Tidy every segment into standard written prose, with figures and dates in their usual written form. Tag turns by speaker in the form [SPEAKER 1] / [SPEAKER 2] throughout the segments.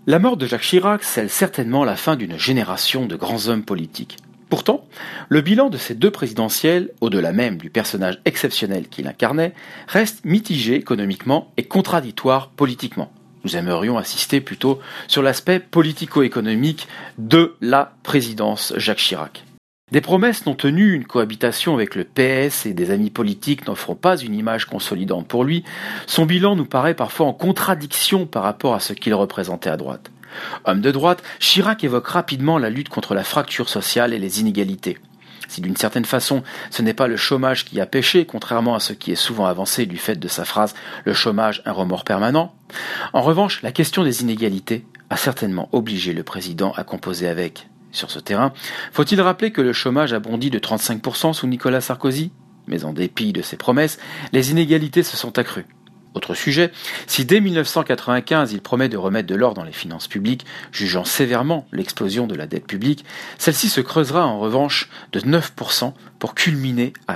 [SPEAKER 1] La mort de Jacques Chirac scelle certainement la fin d'une génération de grands hommes politiques. Pourtant, le bilan de ces deux présidentielles, au-delà même du personnage exceptionnel qu'il incarnait, reste mitigé économiquement et contradictoire politiquement. Nous aimerions insister plutôt sur l'aspect politico-économique de la présidence Jacques Chirac. Des promesses non tenues, une cohabitation avec le PS et des amis politiques n'offrant pas une image consolidante pour lui, son bilan nous paraît parfois en contradiction par rapport à ce qu'il représentait à droite. Homme de droite, Chirac évoque rapidement la lutte contre la fracture sociale et les inégalités. Si d'une certaine façon, ce n'est pas le chômage qui a péché, contrairement à ce qui est souvent avancé du fait de sa phrase « le chômage, un remords permanent », en revanche, la question des inégalités a certainement obligé le président à composer avec. Sur ce terrain, faut-il rappeler que le chômage a bondi de 35% sous Nicolas Sarkozy ? Mais en dépit de ses promesses, les inégalités se sont accrues. Autre sujet, si dès 1995 il promet de remettre de l'ordre dans les finances publiques, jugeant sévèrement l'explosion de la dette publique, celle-ci se creusera en revanche de 9% pour culminer à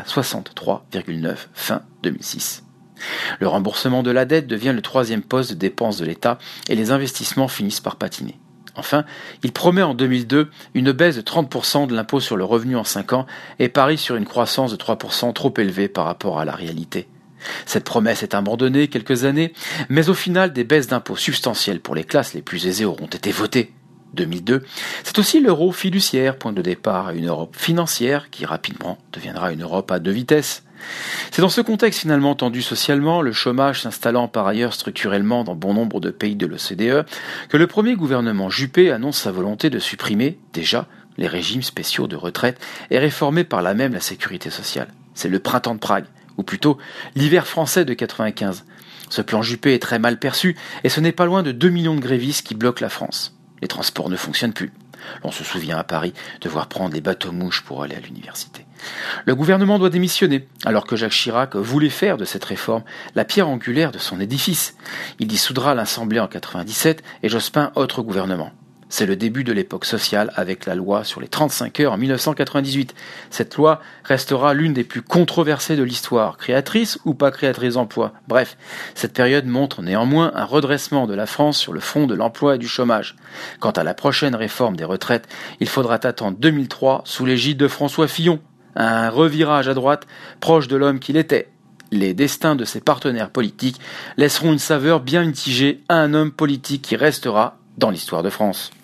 [SPEAKER 1] 63,9% fin 2006. Le remboursement de la dette devient le troisième poste de dépenses de l'État et les investissements finissent par patiner. Enfin, il promet en 2002 une baisse de 30% de l'impôt sur le revenu en 5 ans et parie sur une croissance de 3% trop élevée par rapport à la réalité. Cette promesse est abandonnée quelques années, mais au final des baisses d'impôts substantielles pour les classes les plus aisées auront été votées. 2002, c'est aussi l'euro fiduciaire, point de départ à une Europe financière qui rapidement deviendra une Europe à 2 vitesses. C'est dans ce contexte finalement tendu socialement, le chômage s'installant par ailleurs structurellement dans bon nombre de pays de l'OCDE, que le premier gouvernement Juppé annonce sa volonté de supprimer, déjà, les régimes spéciaux de retraite et réformer par là même la sécurité sociale. C'est le printemps de Prague, ou plutôt l'hiver français de 95. Ce plan Juppé est très mal perçu et ce n'est pas loin de 2 millions de grévistes qui bloquent la France. Les transports ne fonctionnent plus. On se souvient à Paris devoir prendre les bateaux-mouches pour aller à l'université. Le gouvernement doit démissionner, alors que Jacques Chirac voulait faire de cette réforme la pierre angulaire de son édifice. Il dissoudra l'Assemblée en 97 et Jospin autre gouvernement. C'est le début de l'époque sociale avec la loi sur les 35 heures en 1998. Cette loi restera l'une des plus controversées de l'histoire, créatrice ou pas créatrice d'emploi. Bref, cette période montre néanmoins un redressement de la France sur le front de l'emploi et du chômage. Quant à la prochaine réforme des retraites, il faudra attendre 2003 sous l'égide de François Fillon. Un revirage à droite proche de l'homme qu'il était. Les destins de ses partenaires politiques laisseront une saveur bien mitigée à un homme politique qui restera dans l'histoire de France.